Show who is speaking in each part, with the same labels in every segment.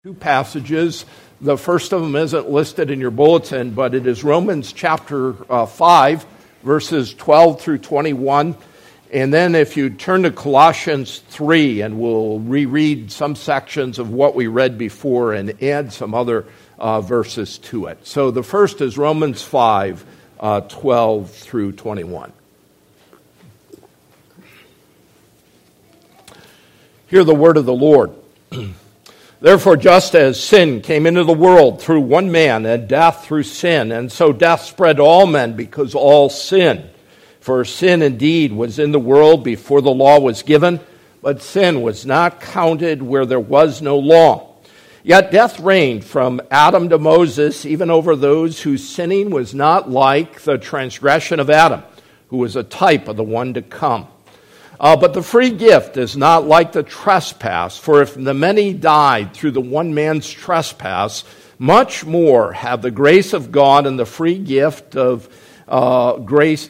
Speaker 1: Two passages. The first of them isn't listed in your bulletin, but it is Romans chapter 5, verses 12 through 21. And then if you turn to Colossians 3, and we'll reread some sections of what we read before and add some other verses to it. So the first is Romans 5, 12 through 21. Hear the word of the Lord. Therefore, just as sin came into the world through one man, and death through sin, and so death spread to all men because all sinned. For sin indeed was in the world before the law was given, but sin was not counted where there was no law. Yet death reigned from Adam to Moses, even over those whose sinning was not like the transgression of Adam, who was a type of the one to come. But the free gift is not like the trespass, for if the many died through the one man's trespass, much more have the grace of God and the free gift of the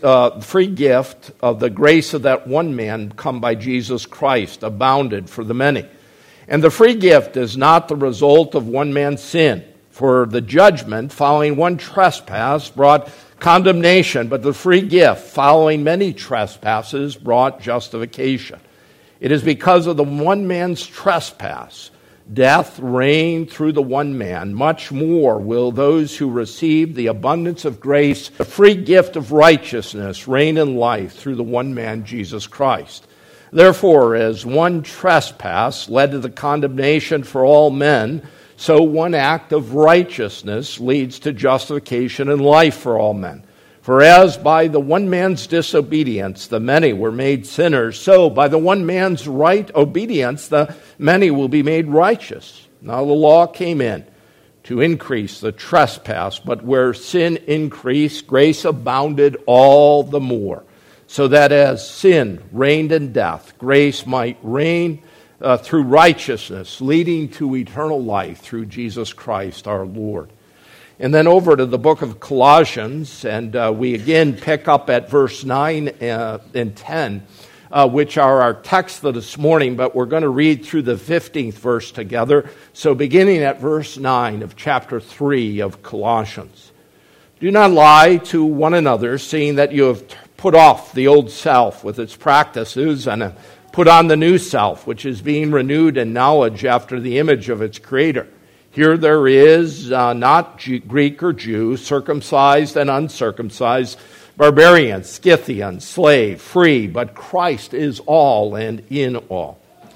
Speaker 1: grace of that one man come by Jesus Christ abounded for the many. And the free gift is not the result of one man's sin, for the judgment following one trespass brought condemnation, but the free gift following many trespasses brought justification. It is because of the one man's trespass, death reigned through the one man. Much more will those who receive the abundance of grace, the free gift of righteousness, reign in life through the one man, Jesus Christ. Therefore, as one trespass led to the condemnation for all men, so one act of righteousness leads to justification and life for all men. For as by the one man's disobedience the many were made sinners, so by the one man's right obedience the many will be made righteous. Now the law came in to increase the trespass, but where sin increased, grace abounded all the more, so that as sin reigned in death, grace might reign through righteousness, leading to eternal life through Jesus Christ our Lord. And then over to the book of Colossians, and we again pick up at verse 9 and 10, which are our text for this morning, but we're going to read through the 15th verse together. So beginning at verse 9 of chapter 3 of Colossians. Do not lie to one another, seeing that you have put off the old self with its practices and put on the new self, which is being renewed in knowledge after the image of its creator. Here there is not Greek or Jew, circumcised and uncircumcised, barbarian, Scythian, slave, free, but Christ is all and in all.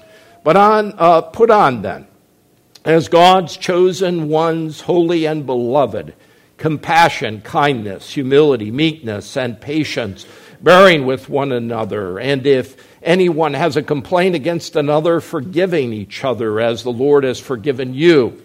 Speaker 1: But put on then, as God's chosen ones, holy and beloved, compassion, kindness, humility, meekness, and patience, bearing with one another, and if anyone has a complaint against another, forgiving each other as the Lord has forgiven you.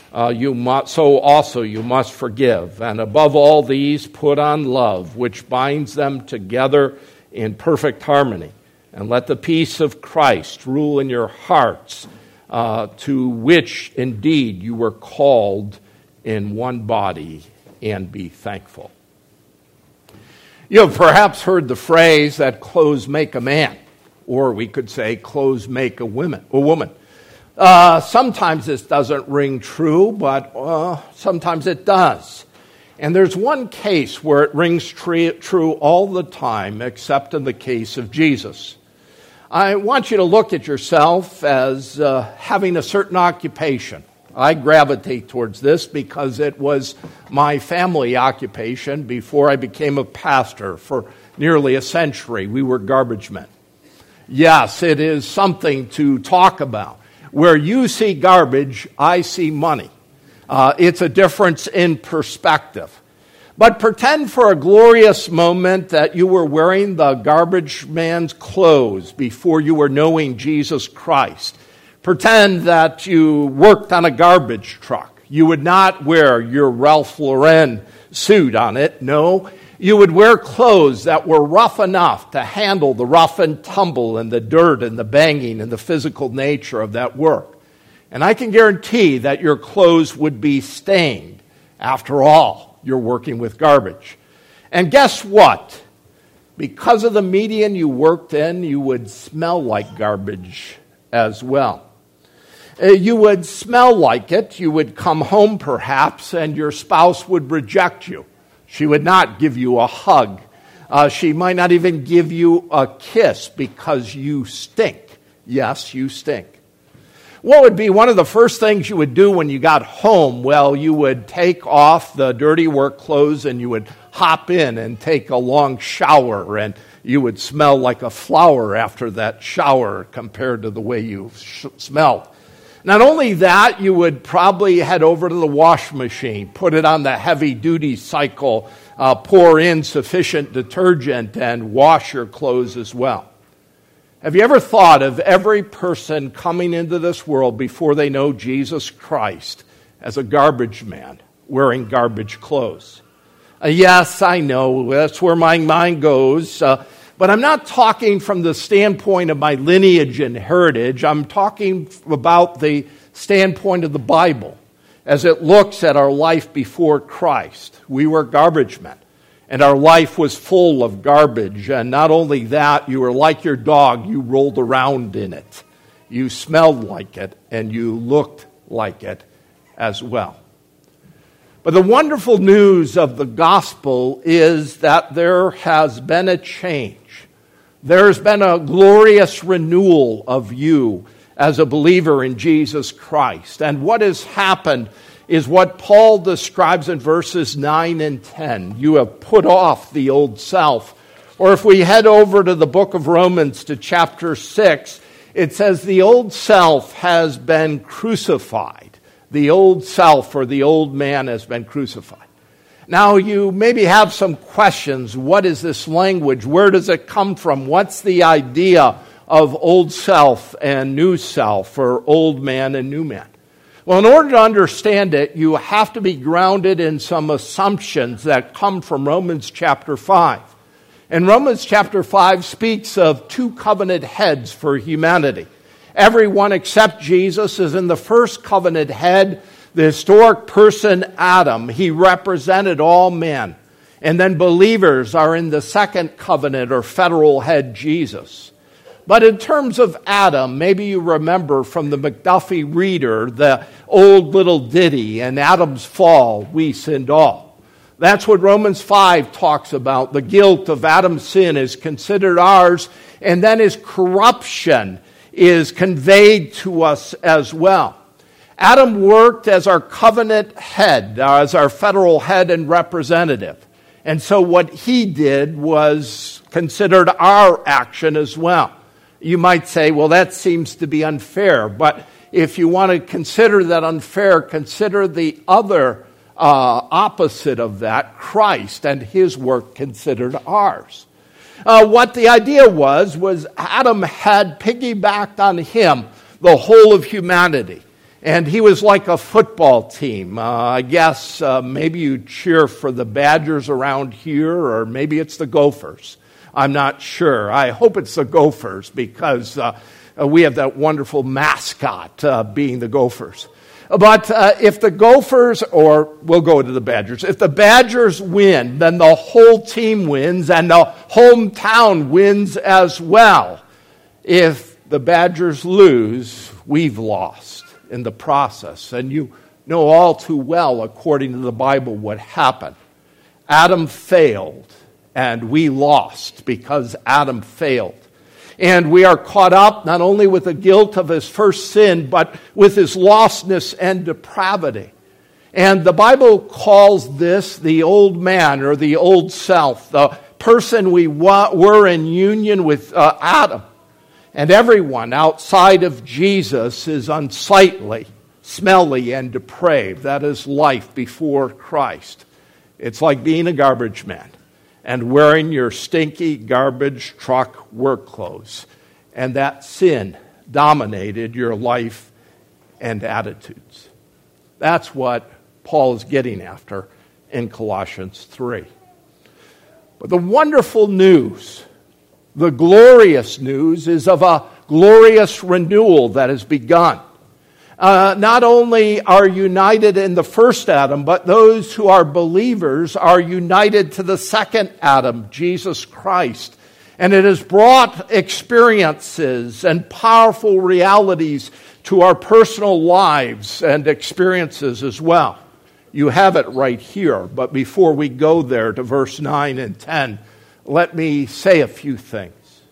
Speaker 1: So also you must forgive. And above all these, put on love, which binds them together in perfect harmony. And let the peace of Christ rule in your hearts, to which indeed you were called in one body, and be thankful. You have perhaps heard the phrase that clothes make a man. Or we could say, clothes make a woman. Sometimes this doesn't ring true, but sometimes it does. And there's one case where it rings true all the time, except in the case of Jesus. I want you to look at yourself as having a certain occupation. I gravitate towards this because it was my family occupation before I became a pastor. For nearly a century, we were garbage men. Yes, it is something to talk about. Where you see garbage, I see money. It's a difference in perspective. But pretend for a glorious moment that you were wearing the garbage man's clothes before you were knowing Jesus Christ. Pretend that you worked on a garbage truck. You would not wear your Ralph Lauren suit on it, no. You would wear clothes that were rough enough to handle the rough and tumble and the dirt and the banging and the physical nature of that work. And I can guarantee that your clothes would be stained. After all, you're working with garbage. And guess what? Because of the medium you worked in, you would smell like garbage as well. You would smell like it. You would come home perhaps, and your spouse would reject you. She would not give you a hug. She might not even give you a kiss because you stink. Yes, you stink. What would be one of the first things you would do when you got home? Well, you would take off the dirty work clothes and you would hop in and take a long shower, and you would smell like a flower after that shower compared to the way you smelled. Not only that, you would probably head over to the wash machine, put it on the heavy-duty cycle, pour in sufficient detergent, and wash your clothes as well. Have you ever thought of every person coming into this world before they know Jesus Christ as a garbage man wearing garbage clothes? Yes, I know, that's where my mind goes. But I'm not talking from the standpoint of my lineage and heritage. I'm talking about the standpoint of the Bible as it looks at our life before Christ. We were garbage men, and our life was full of garbage. And not only that, you were like your dog. You rolled around in it. You smelled like it, and you looked like it as well. But the wonderful news of the gospel is that there has been a change. There's been a glorious renewal of you as a believer in Jesus Christ. And what has happened is what Paul describes in verses 9 and 10. You have put off the old self. Or if we head over to the book of Romans to chapter 6, it says the old self has been crucified. The old self or the old man has been crucified. Now, you maybe have some questions. What is this language? Where does it come from? What's the idea of old self and new self, or old man and new man? Well, in order to understand it, you have to be grounded in some assumptions that come from Romans chapter 5. And Romans chapter 5 speaks of two covenant heads for humanity. Everyone except Jesus is in the first covenant head, the historic person Adam. He represented all men. And then believers are in the second covenant or federal head, Jesus. But in terms of Adam, maybe you remember from the McDuffie Reader, the old little ditty, and Adam's fall, we sinned all. That's what Romans 5 talks about. The guilt of Adam's sin is considered ours, and then his corruption is conveyed to us as well. Adam worked as our covenant head, as our federal head and representative. And so what he did was considered our action as well. You might say, well, that seems to be unfair. But if you want to consider that unfair, consider the other opposite of that, Christ, and his work considered ours. What the idea was Adam had piggybacked on him the whole of humanity. And he was like a football team. I guess maybe you cheer for the Badgers around here, or maybe it's the Gophers. I'm not sure. I hope it's the Gophers because we have that wonderful mascot being the Gophers. But if the Gophers, or we'll go to the Badgers, if the Badgers win, then the whole team wins and the hometown wins as well. If the Badgers lose, we've lost in the process. And you know all too well, according to the Bible, what happened. Adam failed, and we lost because Adam failed. And we are caught up not only with the guilt of his first sin, but with his lostness and depravity. And the Bible calls this the old man or the old self, the person we were in union with Adam. And everyone outside of Jesus is unsightly, smelly, and depraved. That is life before Christ. It's like being a garbage man and wearing your stinky garbage truck work clothes. And that sin dominated your life and attitudes. That's what Paul is getting after in Colossians 3. But the wonderful news, the glorious news, is of a glorious renewal that has begun. Not only are united in the first Adam, but those who are believers are united to the second Adam, Jesus Christ. And it has brought experiences and powerful realities to our personal lives and experiences as well. You have it right here, but before we go there to verse 9 and 10, let me say a few things.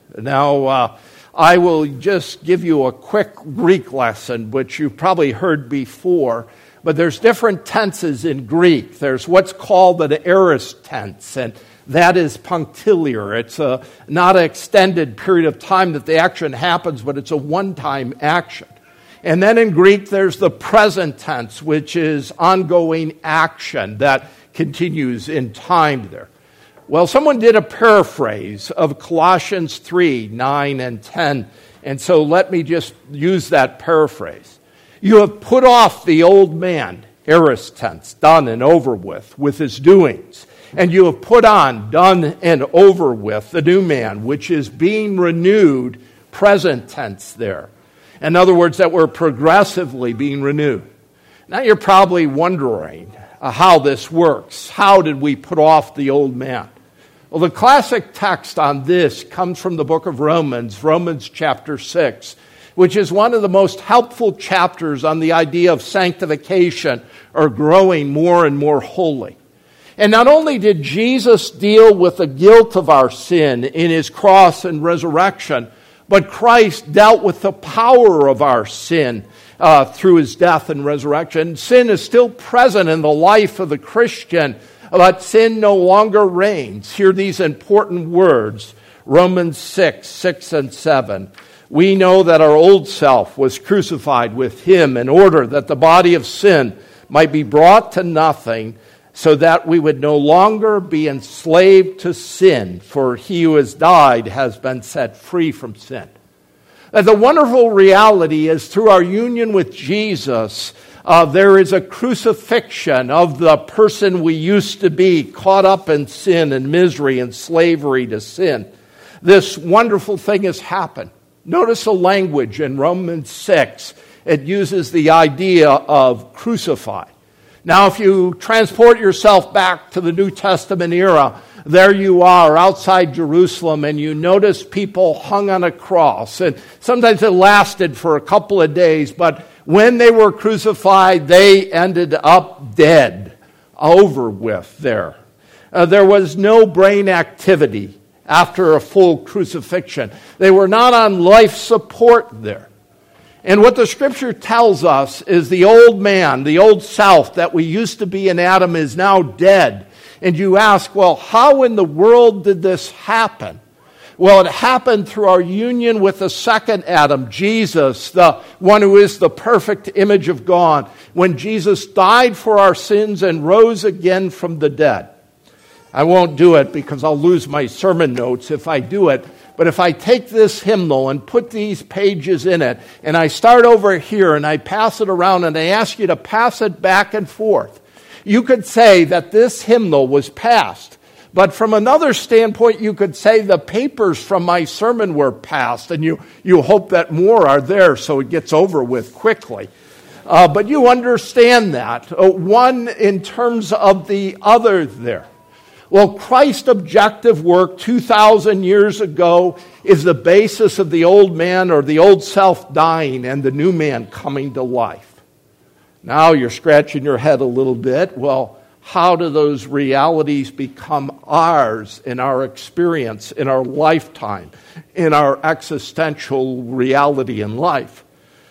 Speaker 1: Now, I will just give you a quick Greek lesson, which you've probably heard before, but there's different tenses in Greek. There's what's called an aorist tense, and that is punctiliar. It's not an extended period of time that the action happens, but it's a one-time action. And then in Greek, there's the present tense, which is ongoing action that continues in time there. Well, someone did a paraphrase of Colossians 3, 9, and 10, and so let me just use that paraphrase. You have put off the old man, aorist tense, done and over with his doings, and you have put on, done and over with, the new man, which is being renewed, present tense there. In other words, that we're progressively being renewed. Now you're probably wondering how this works. How did we put off the old man? Well, the classic text on this comes from the book of Romans chapter 6, which is one of the most helpful chapters on the idea of sanctification or growing more and more holy. And not only did Jesus deal with the guilt of our sin in his cross and resurrection, but Christ dealt with the power of our sin through his death and resurrection. Sin is still present in the life of the Christian, but sin no longer reigns. Hear these important words, Romans 6, 6 and 7. We know that our old self was crucified with him in order that the body of sin might be brought to nothing, so that we would no longer be enslaved to sin, for he who has died has been set free from sin. And the wonderful reality is through our union with Jesus, there is a crucifixion of the person we used to be, caught up in sin and misery and slavery to sin. This wonderful thing has happened. Notice the language in Romans 6. It uses the idea of crucified. Now, if you transport yourself back to the New Testament era, there you are outside Jerusalem, and you notice people hung on a cross. And sometimes it lasted for a couple of days, but when they were crucified, they ended up dead, over with there. There was no brain activity after a full crucifixion. They were not on life support there. And what the Scripture tells us is the old man, the old self that we used to be in Adam is now dead. And you ask, well, how in the world did this happen? Well, it happened through our union with the second Adam, Jesus, the one who is the perfect image of God, when Jesus died for our sins and rose again from the dead. I won't do it because I'll lose my sermon notes if I do it. But if I take this hymnal and put these pages in it, and I start over here and I pass it around and I ask you to pass it back and forth, you could say that this hymnal was passed. But from another standpoint, you could say the papers from my sermon were passed, and you hope that more are there so it gets over with quickly. But you understand that. One in terms of the other there. Well, Christ's objective work 2,000 years ago is the basis of the old man or the old self dying and the new man coming to life. Now you're scratching your head a little bit. Well, how do those realities become ours in our experience, in our lifetime, in our existential reality in life?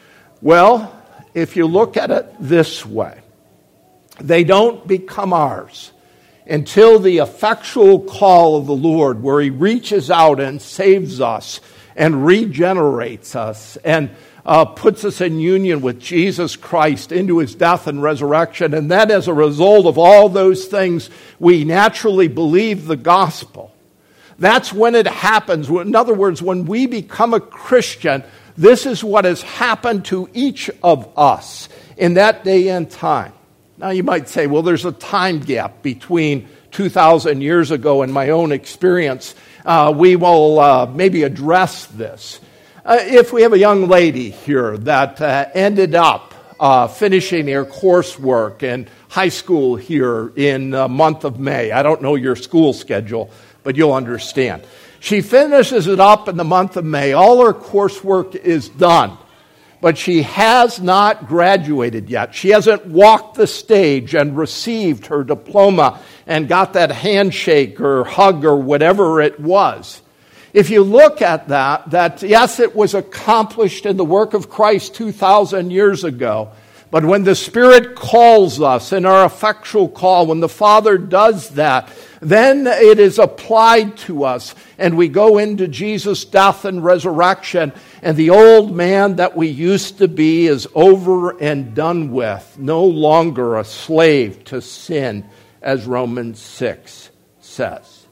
Speaker 1: Well, if you look at it this way, they don't become ours until the effectual call of the Lord, where he reaches out and saves us and regenerates us and puts us in union with Jesus Christ into his death and resurrection. And then as a result of all those things, we naturally believe the gospel. That's when it happens. In other words, when we become a Christian, this is what has happened to each of us in that day and time. Now you might say, well, there's a time gap between 2,000 years ago and my own experience. We will maybe address this. If we have a young lady here that ended up finishing her coursework in high school here in the month of May. I don't know your school schedule, but you'll understand. She finishes it up in the month of May. All her coursework is done. but she has not graduated yet. She hasn't walked the stage and received her diploma and got that handshake or hug or whatever it was. If you look at that yes, it was accomplished in the work of Christ 2,000 years ago, but when the Spirit calls us in our effectual call, when the Father does that, then it is applied to us, and we go into Jesus' death and resurrection, and the old man that we used to be is over and done with, no longer a slave to sin, as Romans 6 says.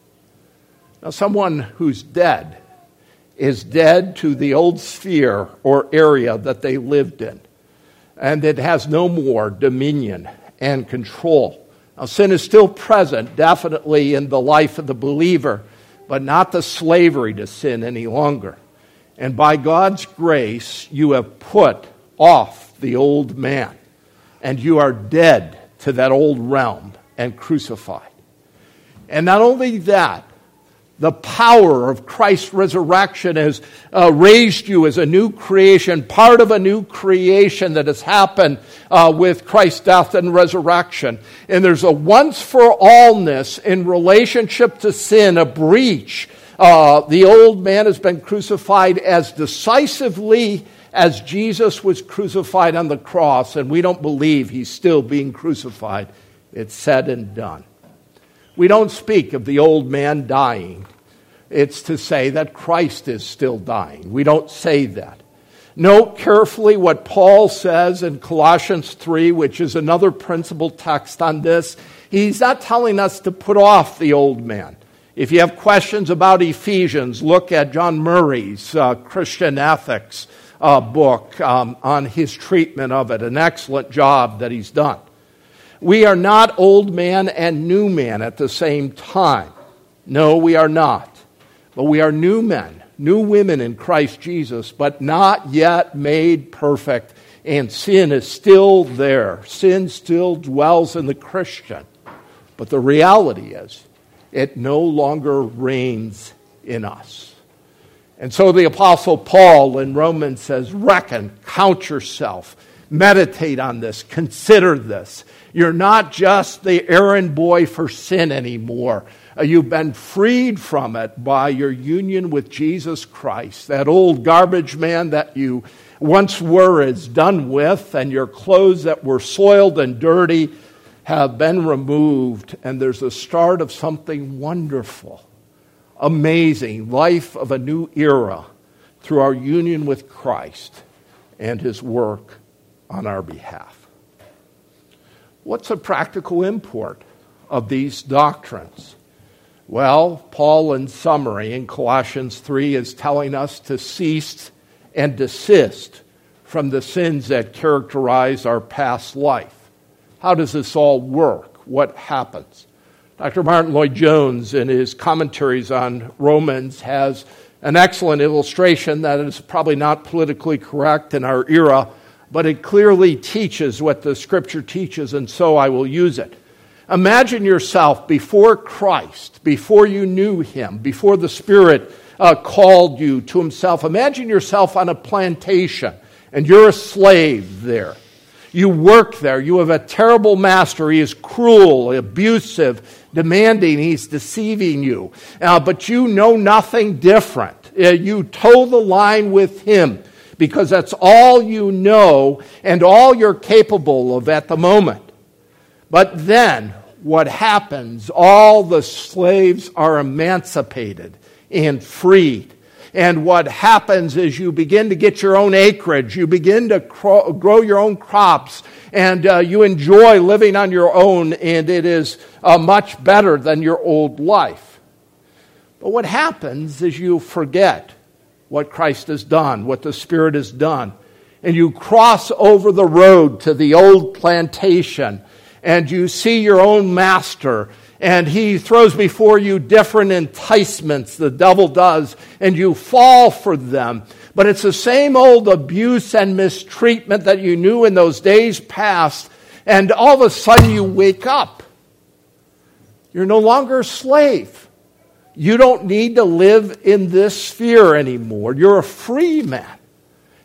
Speaker 1: Now, someone who's dead is dead to the old sphere or area that they lived in, and it has no more dominion and control. Now, sin is still present, definitely in the life of the believer, but not the slavery to sin any longer. And by God's grace, you have put off the old man, and you are dead to that old realm and crucified. And not only that, the power of Christ's resurrection has raised you as a new creation, part of a new creation that has happened with Christ's death and resurrection. And there's a once-for-allness in relationship to sin, a breach. The old man has been crucified as decisively as Jesus was crucified on the cross, and we don't believe he's still being crucified. It's said and done. We don't speak of the old man dying. It's to say that Christ is still dying. We don't say that. Note carefully what Paul says in Colossians 3, which is another principal text on this. He's not telling us to put off the old man. If you have questions about Ephesians, look at John Murray's Christian Ethics book on his treatment of it. An excellent job that he's done. We are not old man and new man at the same time. No, we are not. But we are new men, new women in Christ Jesus, but not yet made perfect. And sin is still there. Sin still dwells in the Christian. But the reality is, it no longer reigns in us. And so the Apostle Paul in Romans says, reckon, count yourself, meditate on this, consider this. You're not just the errand boy for sin anymore. You've been freed from it by your union with Jesus Christ. That old garbage man that you once were is done with, and your clothes that were soiled and dirty have been removed, and there's a start of something wonderful, amazing, life of a new era through our union with Christ and his work on our behalf. What's the practical import of these doctrines? Well, Paul, in summary, in Colossians 3, is telling us to cease and desist from the sins that characterize our past life. How does this all work? What happens? Dr. Martin Lloyd-Jones, in his commentaries on Romans, has an excellent illustration that is probably not politically correct in our era, but it clearly teaches what the Scripture teaches, and so I will use it. Imagine yourself before Christ, before you knew him, before the Spirit called you to himself. Imagine yourself on a plantation, and you're a slave there. You work there. You have a terrible master. He is cruel, abusive, demanding. He's deceiving you. But you know nothing different. You toe the line with him because that's all you know and all you're capable of at the moment. But then, what happens? All the slaves are emancipated and freed. And what happens is you begin to get your own acreage. You begin to grow your own crops. And you enjoy living on your own. And it is much better than your old life. But what happens is you forget what Christ has done, what the Spirit has done. And you cross over the road to the old plantation. And you see your own master, and he throws before you different enticements, the devil does, and you fall for them. But it's the same old abuse and mistreatment that you knew in those days past, and all of a sudden you wake up. You're no longer a slave. You don't need to live in this sphere anymore. You're a free man.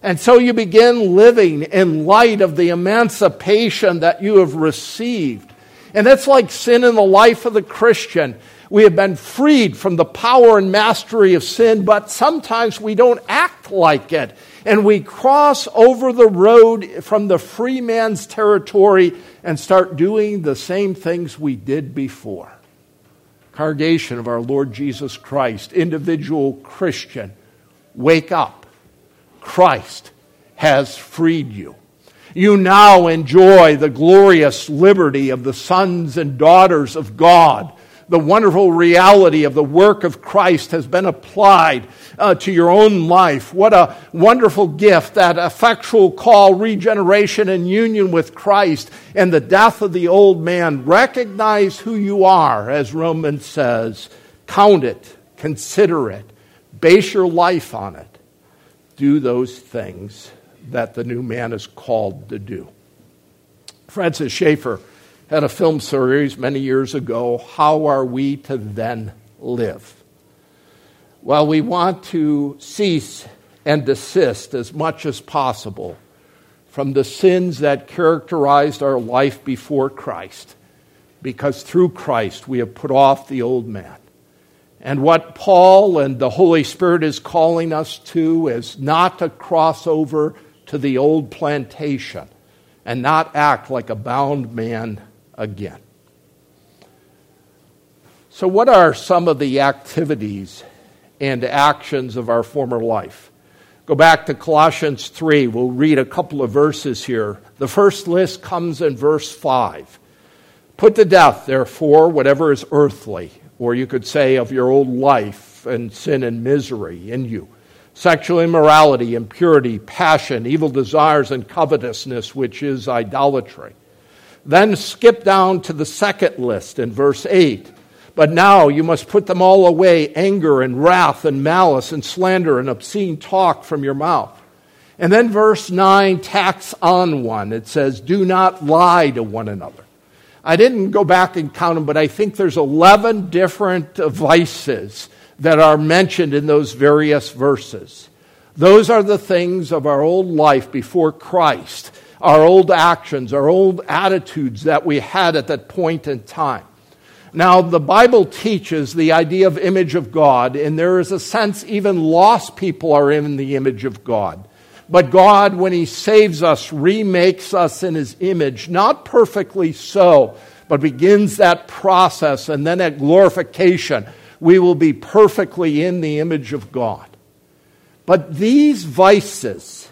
Speaker 1: And so you begin living in light of the emancipation that you have received. And that's like sin in the life of the Christian. We have been freed from the power and mastery of sin, but sometimes we don't act like it. And we cross over the road from the free man's territory and start doing the same things we did before. Congregation of our Lord Jesus Christ, individual Christian, wake up. Christ has freed you. You now enjoy the glorious liberty of the sons and daughters of God. The wonderful reality of the work of Christ has been applied to your own life. What a wonderful gift, that effectual call, regeneration and union with Christ, and the death of the old man. Recognize who you are, as Romans says. Count it, consider it, base your life on it. Do those things that the new man is called to do. Francis Schaeffer had a film series many years ago, How Are We to Then Live? Well, we want to cease and desist as much as possible from the sins that characterized our life before Christ, because through Christ we have put off the old man. And what Paul and the Holy Spirit is calling us to is not to cross over to the old plantation and not act like a bound man again. So what are some of the activities and actions of our former life? Go back to Colossians 3. We'll read a couple of verses here. The first list comes in verse 5. Put to death, therefore, whatever is earthly, or you could say of your old life and sin and misery in you. Sexual immorality, impurity, passion, evil desires, and covetousness, which is idolatry. Then skip down to the second list in verse 8. But now you must put them all away, anger and wrath and malice and slander and obscene talk from your mouth. And then verse 9 tacks on one. It says, do not lie to one another. I didn't go back and count them, but I think there's 11 different vices that are mentioned in those various verses. Those are the things of our old life before Christ, our old actions, our old attitudes that we had at that point in time. Now, the Bible teaches the idea of image of God, and there is a sense even lost people are in the image of God. But God, when He saves us, remakes us in His image, not perfectly so, but begins that process, and then at glorification, we will be perfectly in the image of God. But these vices,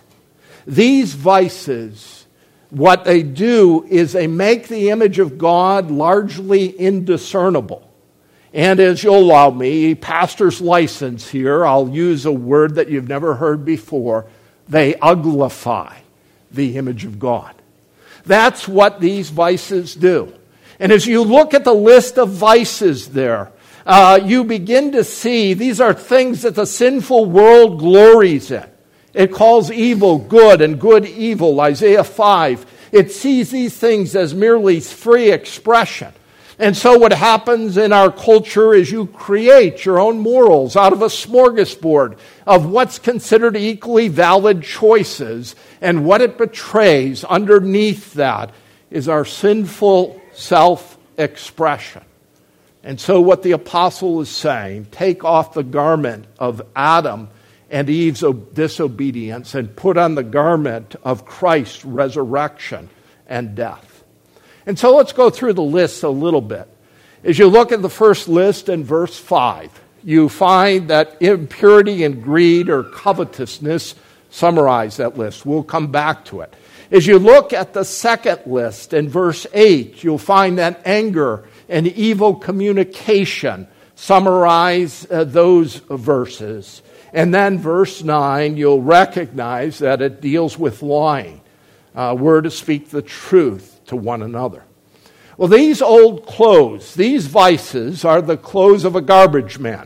Speaker 1: what they do is they make the image of God largely indiscernible. And as you'll allow me, pastor's license here, I'll use a word that you've never heard before. They uglify the image of God. That's what these vices do. And as you look at the list of vices there, you begin to see these are things that the sinful world glories in. It calls evil good and good evil, Isaiah 5. It sees these things as merely free expression. And so what happens in our culture is you create your own morals out of a smorgasbord of what's considered equally valid choices, and what it betrays underneath that is our sinful self-expression. And so what the apostle is saying, take off the garment of Adam and Eve's disobedience and put on the garment of Christ's resurrection and death. And so let's go through the list a little bit. As you look at the first list in verse 5, you find that impurity and greed or covetousness summarize that list. We'll come back to it. As you look at the second list in verse 8, you'll find that anger and evil communication summarize those verses. And then verse 9, you'll recognize that it deals with lying. We're to speak the truth to one another. Well, these old clothes, these vices are the clothes of a garbage man.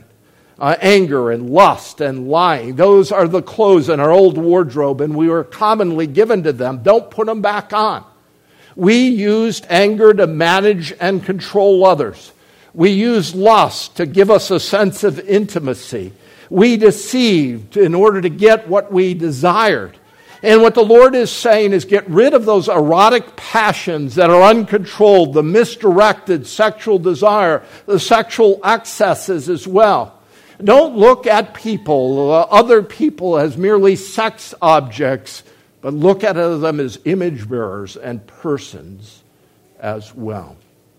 Speaker 1: Anger and lust and lying, those are the clothes in our old wardrobe, and we were commonly given to them. Don't put them back on. We used anger to manage and control others. We used lust to give us a sense of intimacy. We deceived in order to get what we desired. And what the Lord is saying is get rid of those erotic passions that are uncontrolled, the misdirected sexual desire, the sexual excesses as well. Don't look at people, other people, as merely sex objects, but look at them as image bearers and persons as well.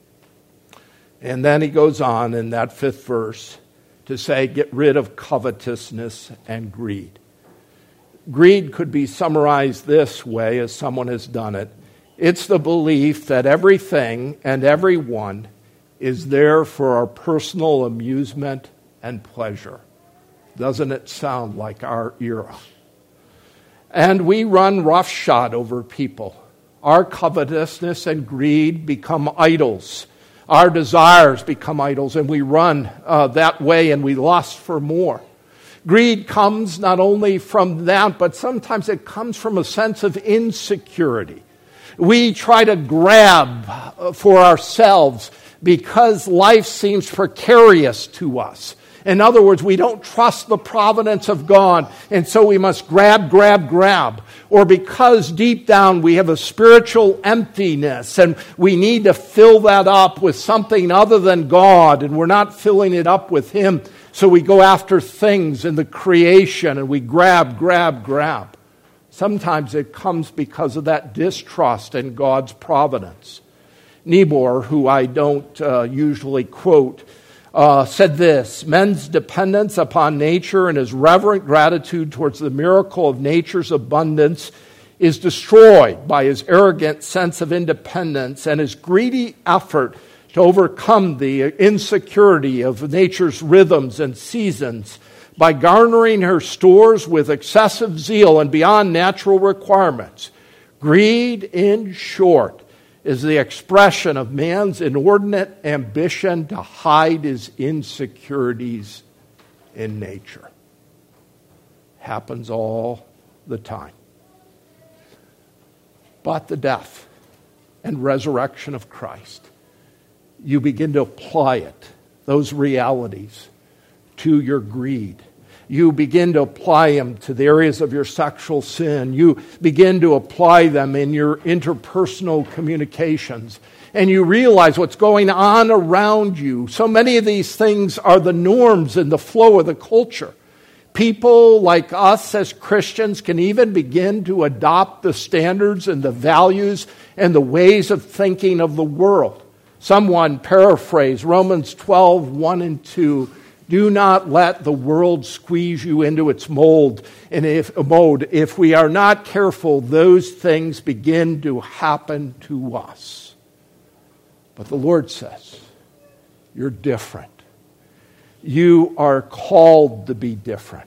Speaker 1: And then he goes on in that 5th verse to say, get rid of covetousness and greed. Greed could be summarized this way, as someone has done it. It's the belief that everything and everyone is there for our personal amusement and pleasure. Doesn't it sound like our era? And we run roughshod over people. Our covetousness and greed become idols. Our desires become idols, and we run that way, and we lust for more. Greed comes not only from that, but sometimes it comes from a sense of insecurity. We try to grab for ourselves because life seems precarious to us. In other words, we don't trust the providence of God, and so we must grab. Or because deep down we have a spiritual emptiness, and we need to fill that up with something other than God, and we're not filling it up with Him, so we go after things in the creation, and we grab. Sometimes it comes because of that distrust in God's providence. Niebuhr, who I don't usually quote, said this: men's dependence upon nature and his reverent gratitude towards the miracle of nature's abundance is destroyed by his arrogant sense of independence and his greedy effort to overcome the insecurity of nature's rhythms and seasons by garnering her stores with excessive zeal and beyond natural requirements. Greed, in short, is the expression of man's inordinate ambition to hide his insecurities in nature. Happens all the time. But the death and resurrection of Christ, you begin to apply it, those realities, to your greed. You begin to apply them to the areas of your sexual sin. You begin to apply them in your interpersonal communications. And you realize what's going on around you. So many of these things are the norms and the flow of the culture. People like us as Christians can even begin to adopt the standards and the values and the ways of thinking of the world. Someone paraphrased Romans 12, 1 and 2. Do not let the world squeeze you into its mold. And if we are not careful, those things begin to happen to us. But the Lord says, you're different. You are called to be different.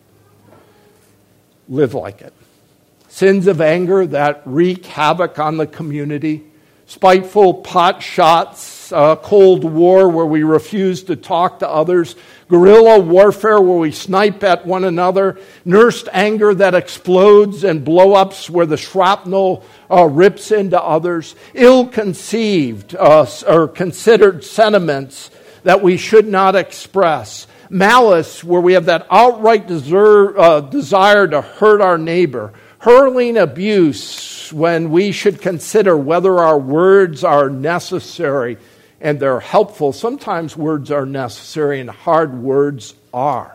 Speaker 1: Live like it. Sins of anger that wreak havoc on the community, spiteful pot shots, Cold War where we refuse to talk to others, guerrilla warfare where we snipe at one another, nursed anger that explodes, and blow-ups where the shrapnel rips into others, ill-conceived or considered sentiments that we should not express, malice where we have that outright desire to hurt our neighbor, hurling abuse when we should consider whether our words are necessary and they're helpful. Sometimes words are necessary and hard words are.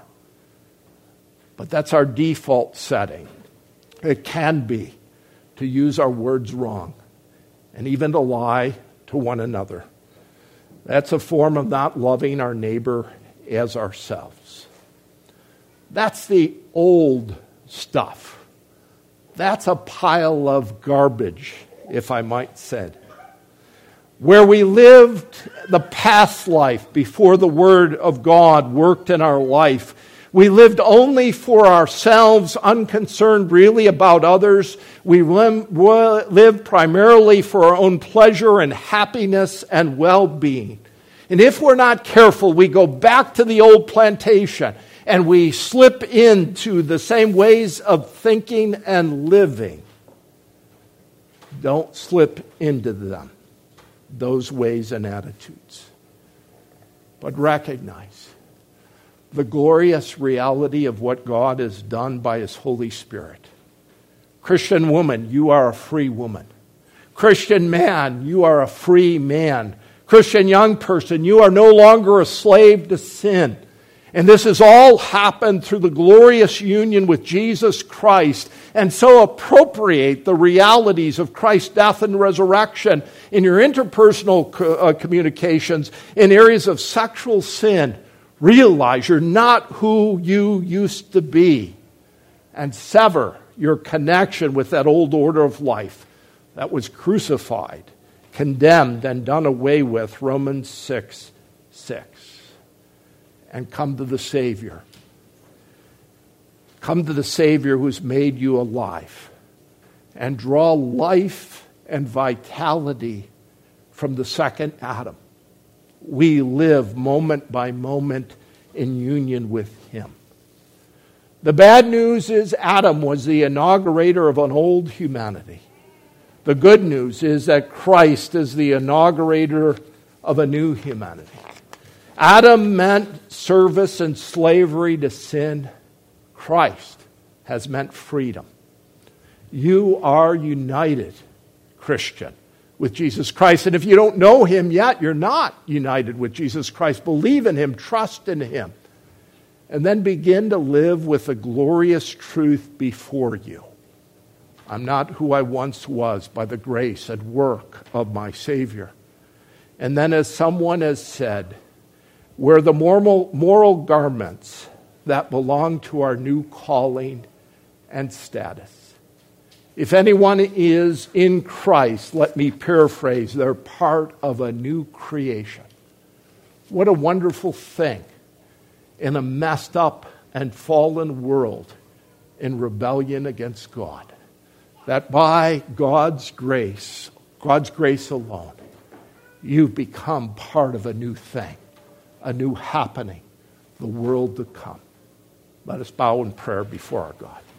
Speaker 1: But that's our default setting. It can be to use our words wrong and even to lie to one another. That's a form of not loving our neighbor as ourselves. That's the old stuff. That's a pile of garbage, if I might say. Where we lived the past life before the Word of God worked in our life, we lived only for ourselves, unconcerned really about others. We lived primarily for our own pleasure and happiness and well-being. And if we're not careful, we go back to the old plantation and we slip into the same ways of thinking and living. Don't slip into them, those ways and attitudes. But recognize the glorious reality of what God has done by His Holy Spirit. Christian woman, you are a free woman. Christian man, you are a free man. Christian young person, you are no longer a slave to sin. And this has all happened through the glorious union with Jesus Christ. And so appropriate the realities of Christ's death and resurrection in your interpersonal communications in areas of sexual sin. Realize you're not who you used to be. And sever your connection with that old order of life that was crucified, condemned, and done away with. Romans 6:6. And come to the Savior. Come to the Savior who's made you alive. And draw life and vitality from the second Adam. We live moment by moment in union with Him. The bad news is Adam was the inaugurator of an old humanity. The good news is that Christ is the inaugurator of a new humanity. Adam meant service and slavery to sin. Christ has meant freedom. You are united, Christian, with Jesus Christ. And if you don't know Him yet, you're not united with Jesus Christ. Believe in Him, trust in Him, and then begin to live with the glorious truth before you. I'm not who I once was by the grace and work of my Savior. And then, as someone has said, wear the moral garments that belong to our new calling and status. If anyone is in Christ, let me paraphrase, they're part of a new creation. What a wonderful thing in a messed up and fallen world in rebellion against God. That by God's grace alone, you've become part of a new thing, a new happening, the world to come. Let us bow in prayer before our God.